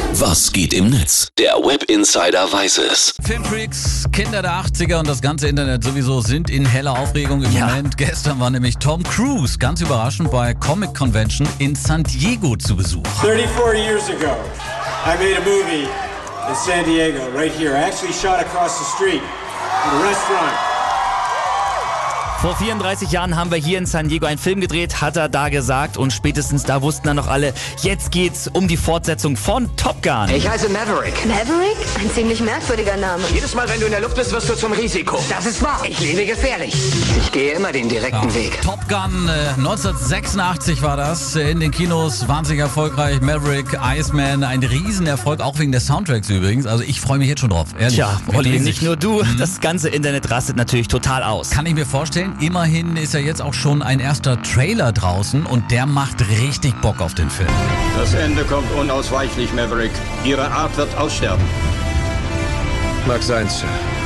Was geht im Netz? Der Web Insider weiß es. Filmfreaks, Kinder der 80er und das ganze Internet sowieso sind in heller Aufregung im Moment. Gestern war nämlich Tom Cruise ganz überraschend bei Comic Convention in San Diego zu Besuch. 34 years ago, I made a movie in San Diego, right here. I actually shot across the street at a restaurant. Vor 34 Jahren haben wir hier in San Diego einen Film gedreht, hat er da gesagt. Und spätestens da wussten dann noch alle, jetzt geht's um die Fortsetzung von Top Gun. Ich heiße Maverick. Maverick? Ein ziemlich merkwürdiger Name. Jedes Mal, wenn du in der Luft bist, wirst du zum Risiko. Das ist wahr. Ich lebe gefährlich. Ich gehe immer den direkten Weg. Top Gun 1986 war das. In den Kinos wahnsinnig erfolgreich. Maverick, Iceman, ein Riesenerfolg, auch wegen des Soundtracks übrigens. Also ich freue mich jetzt schon drauf, ehrlich. Tja, Olli, Riesig. nicht nur du, das ganze Internet rastet natürlich total aus. Kann ich mir vorstellen. Immerhin ist ja jetzt auch schon ein erster Trailer draußen und der macht richtig Bock auf den Film. Das Ende kommt unausweichlich, Maverick. Ihre Art wird aussterben. Mag sein, Sir.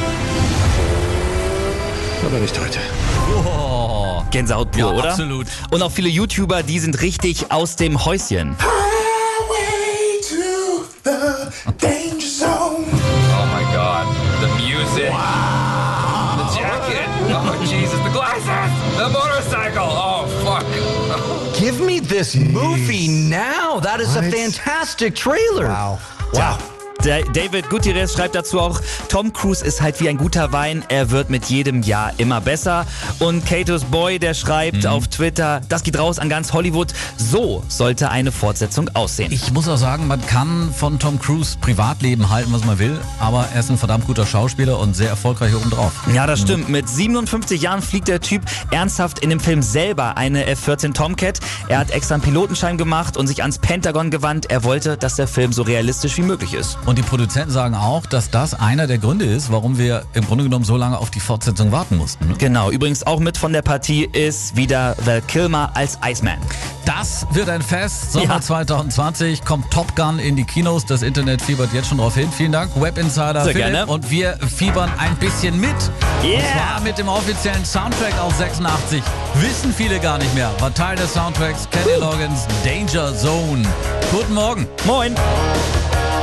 Aber nicht heute. Oh, Gänsehaut pur, ja, oder? Absolut. Und auch viele YouTuber, die sind richtig aus dem Häuschen. Highway to the danger zone. Oh my God, the music, the jacket, oh Jesus, the glasses, the motorcycle, oh fuck. Give me this movie now. That is a fantastic trailer. Wow. Wow. David Gutierrez schreibt dazu auch, Tom Cruise ist halt wie ein guter Wein, er wird mit jedem Jahr immer besser. Und Katos Boy, der schreibt auf Twitter, das geht raus an ganz Hollywood, so sollte eine Fortsetzung aussehen. Ich muss auch sagen, man kann von Tom Cruise Privatleben halten, was man will, aber er ist ein verdammt guter Schauspieler und sehr erfolgreich obendrauf. Ja, das stimmt. Mit 57 Jahren fliegt der Typ ernsthaft in dem Film selber eine F-14 Tomcat. Er hat extra einen Pilotenschein gemacht und sich ans Pentagon gewandt. Er wollte, dass der Film so realistisch wie möglich ist. Und die Produzenten sagen auch, dass das einer der Gründe ist, warum wir im Grunde genommen so lange auf die Fortsetzung warten mussten. Ne? Genau, übrigens auch mit von der Partie ist wieder Val Kilmer als Iceman. Das wird ein Fest. Sommer 2020 kommt Top Gun in die Kinos. Das Internet fiebert jetzt schon drauf hin. Vielen Dank, Web Insider Sehr Philipp. gerne. Und wir fiebern ein bisschen mit. Yeah. Und zwar mit dem offiziellen Soundtrack aus 86. Wissen viele gar nicht mehr. War Teil des Soundtracks Kenny Loggins Danger Zone. Guten Morgen. Moin.